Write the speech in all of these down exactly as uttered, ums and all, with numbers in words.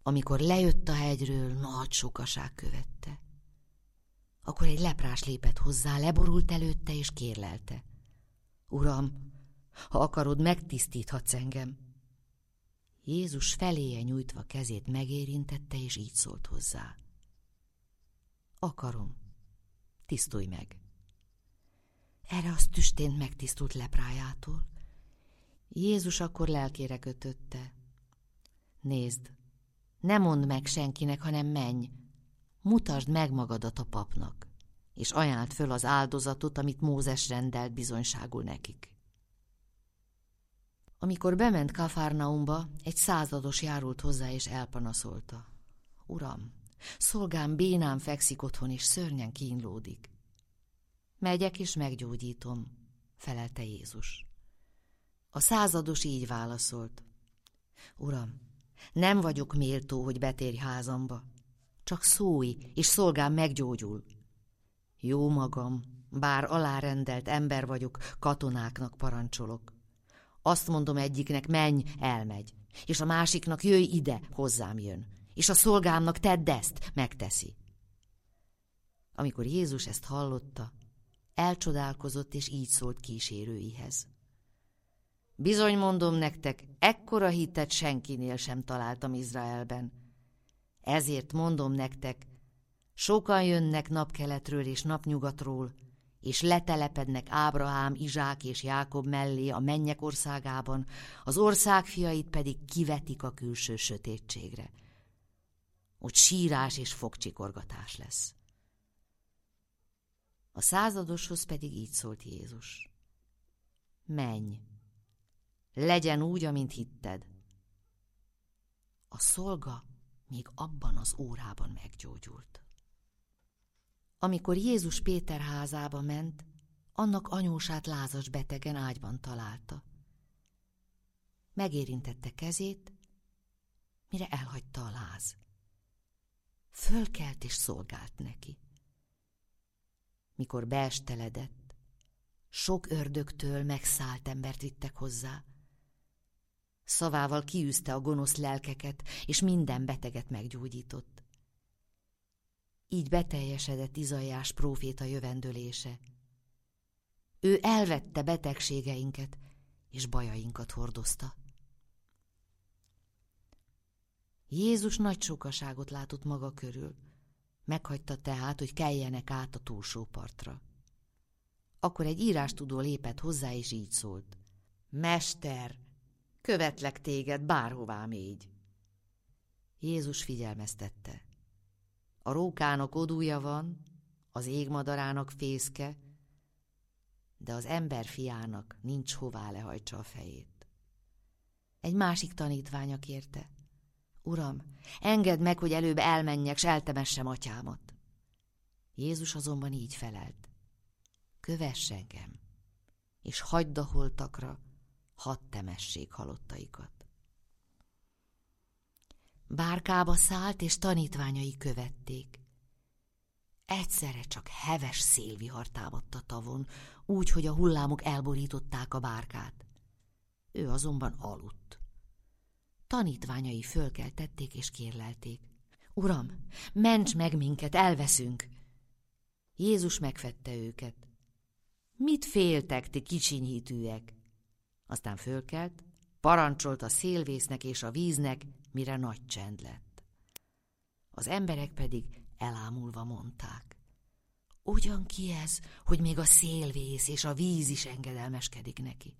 Amikor lejött a hegyről, nagy sokaság követte. Akkor egy leprás lépett hozzá, leborult előtte és kérlelte: Uram, ha akarod, megtisztíthatsz engem. Jézus feléje nyújtva kezét megérintette, és így szólt hozzá: Akarom, tisztulj meg. Erre az tüstént megtisztult leprájától. Jézus akkor lelkére kötötte: Nézd, ne mondd meg senkinek, hanem menj, mutasd meg magadat a papnak, és ajánld föl az áldozatot, amit Mózes rendelt bizonyságul nekik. Amikor bement Kafarnaumba, egy százados járult hozzá, és elpanaszolta: Uram, szolgám bénán fekszik otthon, és szörnyen kínlódik. Megyek és meggyógyítom, felelte Jézus. A százados így válaszolt: Uram, nem vagyok méltó, hogy betérj házamba, csak szólj, és szolgám meggyógyul. Jó magam, bár alárendelt ember vagyok, katonáknak parancsolok. Azt mondom egyiknek: menj, elmegy, és a másiknak: jöjj ide, hozzám jön, és a szolgámnak: tedd ezt, megteszi. Amikor Jézus ezt hallotta, elcsodálkozott, és így szólt kísérőihez: Bizony mondom nektek, ekkora hitet senkinél sem találtam Izraelben. Ezért mondom nektek, sokan jönnek napkeletről és napnyugatról, és letelepednek Ábrahám, Izsák és Jákob mellé a mennyek országában, az ország fiait pedig kivetik a külső sötétségre. Ott sírás és fogcsikorgatás lesz. A századoshoz pedig így szólt Jézus: Menj, legyen úgy, amint hitted. A szolga még abban az órában meggyógyult. Amikor Jézus Péter házába ment, annak anyósát lázas betegen ágyban találta. Megérintette kezét, mire elhagyta a láz. Fölkelt és szolgált neki. Mikor beesteledett, sok ördögtől megszállt embert vittek hozzá. Szavával kiűzte a gonosz lelkeket, és minden beteget meggyógyított. Így beteljesedett Izaiás próféta jövendölése. Ő elvette betegségeinket, és bajainkat hordozta. Jézus nagy sokaságot látott maga körül, meghagyta tehát, hogy keljenek át a túlsó partra. Akkor egy írástudó lépett hozzá, és így szólt: Mester, követlek téged, bárhová mégy. Jézus figyelmeztette: A rókának odúja van, az égmadarának fészke, de az ember fiának nincs hová lehajtsa a fejét. Egy másik tanítványa kérte: Uram, engedd meg, hogy előbb elmenjek, s eltemessem atyámat. Jézus azonban így felelt: Kövess engem, és hagyd a holtakra, hadd temessék halottaikat. Bárkába szállt, és tanítványai követték. Egyszerre csak heves szélvihar támadt a tavon, úgy, hogy a hullámok elborították a bárkát. Ő azonban aludt. Tanítványai fölkeltették és kérlelték: Uram, ments meg minket, elveszünk! Jézus megfedte őket: Mit féltek, ti kicsiny hitűek? Aztán fölkelt, parancsolt a szélvésznek és a víznek, mire nagy csend lett. Az emberek pedig elámulva mondták: Ugyan ki ez, hogy még a szélvész és a víz is engedelmeskedik neki?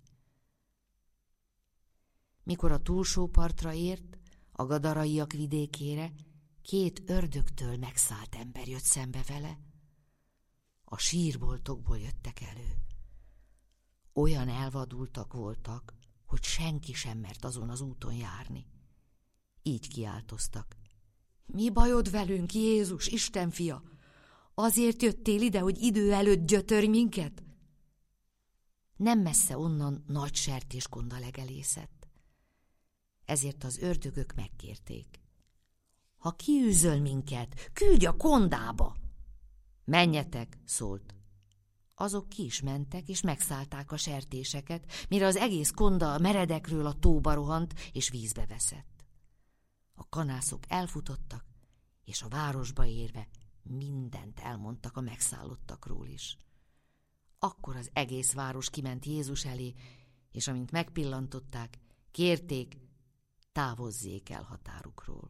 Mikor a túlsó partra ért, a gadaraiak vidékére, két ördögtől megszállt ember jött szembe vele. A sírboltokból jöttek elő. Olyan elvadultak voltak, hogy senki sem mert azon az úton járni. Így kiáltoztak: Mi bajod velünk, Jézus, Isten fia? Azért jöttél ide, hogy idő előtt gyötörj minket? Nem messze onnan nagy sertéskonda legelészett. Ezért az ördögök megkérték: Ha kiűzöl minket, küldj a kondába! Menjetek, szólt. Azok ki is mentek, és megszállták a sertéseket, mire az egész konda a meredekről a tóba rohant, és vízbe veszett. A kanászok elfutottak, és a városba érve mindent elmondtak a megszállottakról is. Akkor az egész város kiment Jézus elé, és amint megpillantották, kérték, távozzék el határukról.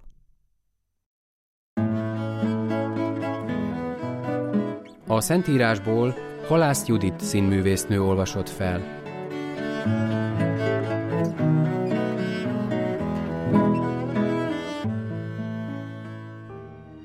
A Szentírásból Halász Judit színművésznő olvasott fel.